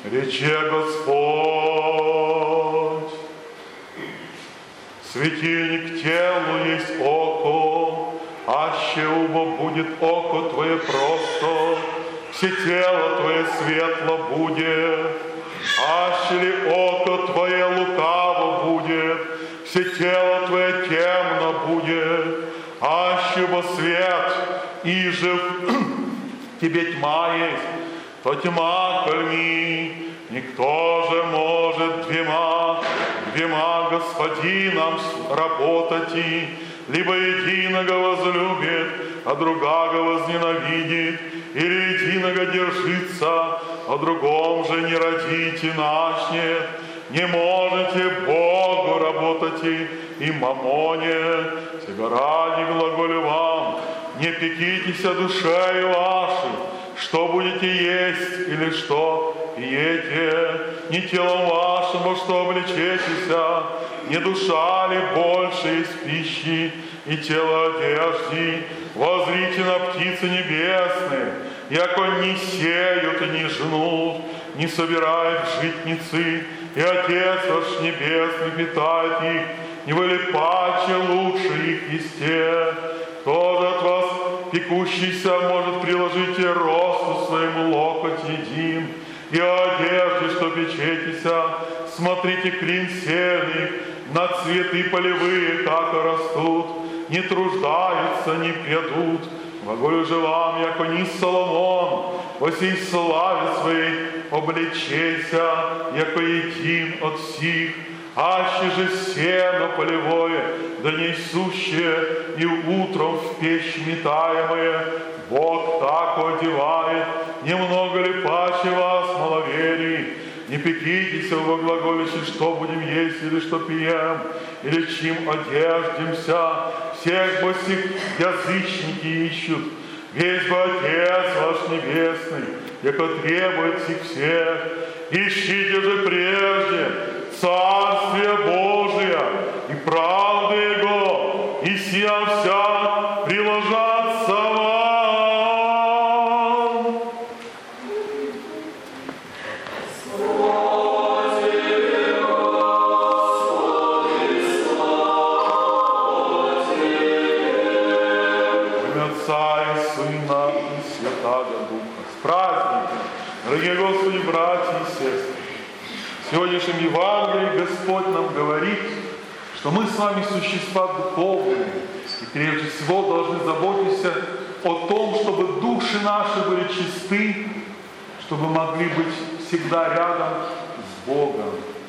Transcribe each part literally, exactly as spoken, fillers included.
Рече Господь, светильник телу есть око, аще убо будет око Твое просто, все тело Твое светло будет, аще ли око Твое лукаво будет, все тело Твое темно будет, аще бо свет, и же в Тебе тьма есть, то тьма кольми, никто же может двема, двема господинам работать, и либо единого возлюбит, а другого возненавидит, или единого держится, а другом же не родите начнет. Не можете Богу работать и мамоне, сего ради глаголю вам, не пекитесь о душе вашей, что будете есть или что пьете, не телом вашему, что облечетесь, не душа ли больше из пищи и тело одежды. Возрите на птицы небесные, яко не сеют и не жнут, не собирают житницы, и Отец ваш Небесный питает их, не вы ли паче лучше их есте? Кто же от вас пекущийся может приложить и росту своему локоть един, и одежде, что печетесь, смотрите клин сеный, на цветы полевые, как растут, не труждаются, не пьедут. Глаголю же вам, яко ни Соломон, во всей славе своей облечейся, яко един от всех, аще же сено полевое, да несущее и утром в печь метаемое, Бог так одевает, немного ли паче вас, маловерий, не пекитесь во глаголище, что будем есть или что пьем, или чем одеждемся, всех бы сих язычники ищут, весь бы Отец ваш Небесный, яко требует сих всех. Ищите же прежде Царствие Божие и правды Его, и сия вся приложатся вам. Дорогие Господи, братья и сестры, в сегодняшнем Евангелии Господь нам говорит, что мы с вами существа духовные, и прежде всего должны заботиться о том, чтобы души наши были чисты, чтобы могли быть всегда рядом с Богом.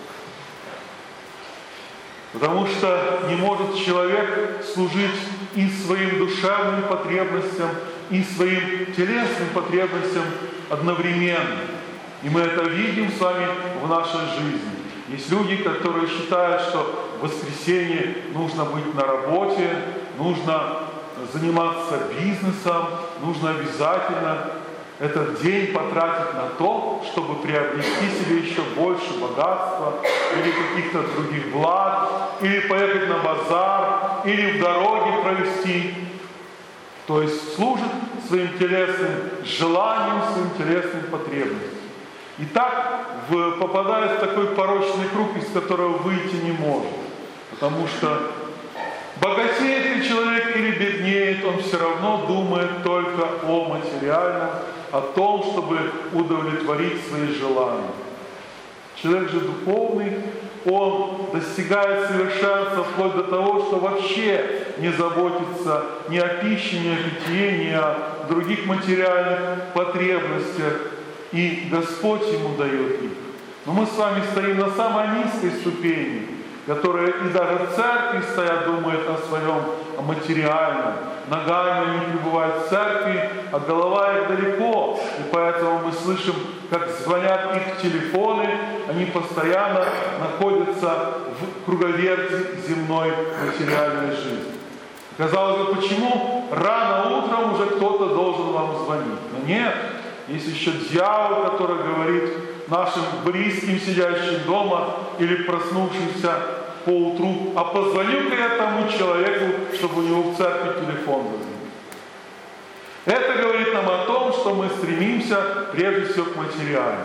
Потому что не может человек служить и своим душевным потребностям, и своим телесным потребностям одновременно. И мы это видим с вами в нашей жизни. Есть люди, которые считают, что в воскресенье нужно быть на работе, нужно заниматься бизнесом, нужно обязательно этот день потратить на то, чтобы приобрести себе еще больше богатства или каких-то других благ, или поехать на базар, или в дороге провести. То есть служит своим телесным желаниям, своим телесным потребностям. И так в, попадает в такой порочный круг, из которого выйти не может. Потому что богатеет ли человек или беднеет, он все равно думает только о материальном, о том, чтобы удовлетворить свои желания. Человек же духовный, он достигает совершенства вплоть до того, что вообще не заботится ни о пище, ни о питье, ни о других материальных потребностях. И Господь ему дает их. Но мы с вами стоим на самой низкой ступени, которая и даже в церкви стоят, думает о своем, о материальном. Ногами они пребывают в церкви, а голова их далеко. И поэтому мы слышим, как звонят их телефоны, они постоянно находятся в круговерти земной материальной жизни. Казалось бы, почему рано утром уже кто-то должен вам звонить? Но нет, есть еще дьявол, который говорит нашим близким, сидящим дома или проснувшимся поутру, а позвоню-ка я тому человеку, чтобы у него в церкви телефон зазвонил. Это говорит нам о том, что мы стремимся прежде всего к материальному.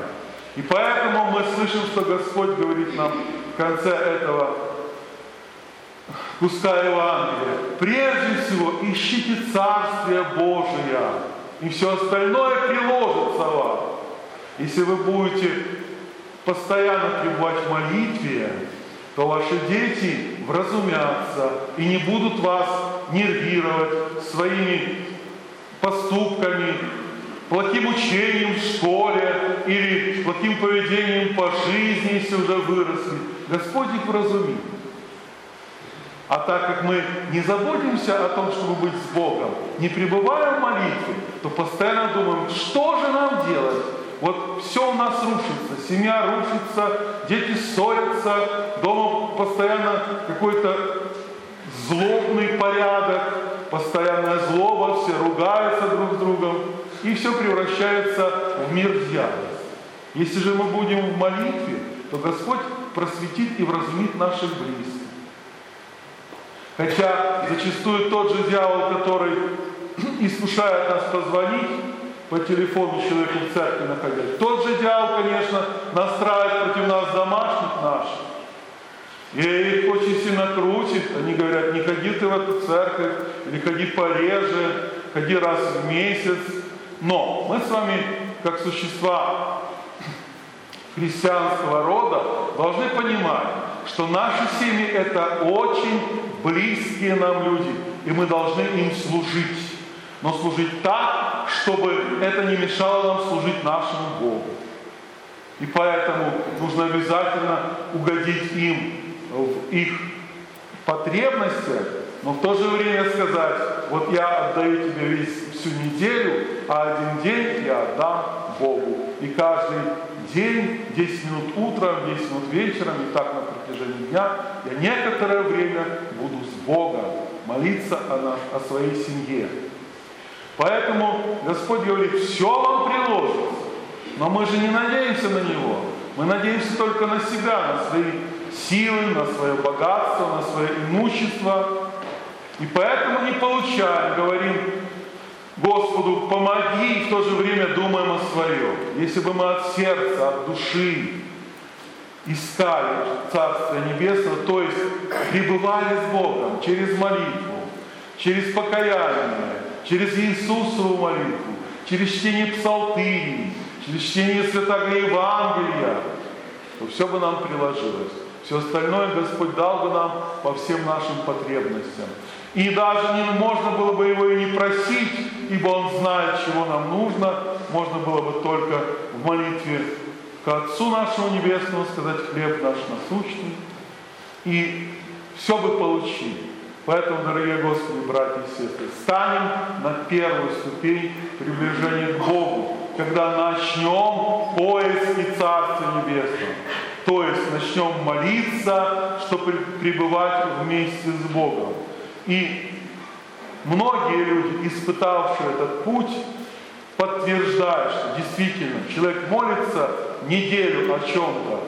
И поэтому мы слышим, что Господь говорит нам в конце этого куска Евангелия: прежде всего ищите Царствие Божие, и все остальное приложится вам. Если вы будете постоянно пребывать в молитве, то ваши дети вразумятся и не будут вас нервировать своими поступками, плохим учением в школе или плохим поведением по жизни, если уже выросли. Господь их вразумит. А так как мы не заботимся о том, чтобы быть с Богом, не пребываем в молитве, то постоянно думаем, что же нам делать? Вот все у нас рушится, семья рушится, дети ссорятся, дома постоянно какой-то злобный порядок, постоянная злоба, все ругаются друг с другом, и все превращается в мир дьявола. Если же мы будем в молитве, то Господь просветит и вразумит наших близких. Хотя зачастую тот же дьявол, который искушает нас позвонить по телефону человеку в церкви находясь, тот же дьявол, конечно, настраивает против нас домашних наших. И их очень сильно крутит. Они говорят: не ходи ты в эту церковь, или ходи пореже, ходи раз в месяц. Но мы с вами, как существа христианского рода, должны понимать, что наши семьи – это очень близкие нам люди, и мы должны им служить. Но служить так, чтобы это не мешало нам служить нашему Богу. И поэтому нужно обязательно угодить им в их потребностях, но в то же время сказать: вот я отдаю тебе весь, всю неделю, а один день я отдам Богу. И каждый день, десять минут утром, десять минут вечером, и так на протяжении дня, я некоторое время буду с Богом молиться о, нас, о своей семье. Поэтому Господь говорит: все вам приложится. Но мы же не надеемся на Него. Мы надеемся только на себя, на свои силы, на свое богатство, на свое имущество. И поэтому не получаем, говорим Господу: помоги, и в то же время думаем о своем. Если бы мы от сердца, от души искали Царствие Небесное, то есть пребывали с Богом через молитву, через покаяние, через Иисусову молитву, через чтение псалтырей, через чтение Святого Евангелия, то все бы нам приложилось. Все остальное Господь дал бы нам по всем нашим потребностям. И даже не можно было бы Его и не просить, ибо Он знает, чего нам нужно. Можно было бы только в молитве к Отцу нашему Небесному сказать: хлеб наш насущный, и все бы получили. Поэтому, дорогие Господи, братья и сестры, станем на первую ступень приближения к Богу, когда начнем поиски Царствия Небесного. То есть начнем молиться, чтобы пребывать вместе с Богом. И многие люди, испытавшие этот путь, подтверждают, что действительно человек молится неделю о чем-то,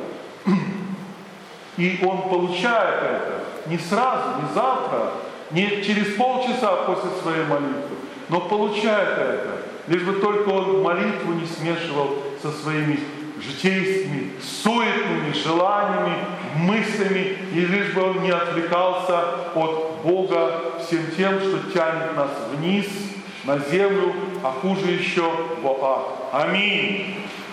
и он получает это не сразу, не завтра, не через полчаса после своей молитвы, но получает это, лишь бы только он молитву не смешивал со своими житейскими, суетными желаниями, мыслями, и лишь бы он не отвлекался от Бога всем тем, что тянет нас вниз, на землю, а хуже еще в ад. Аминь.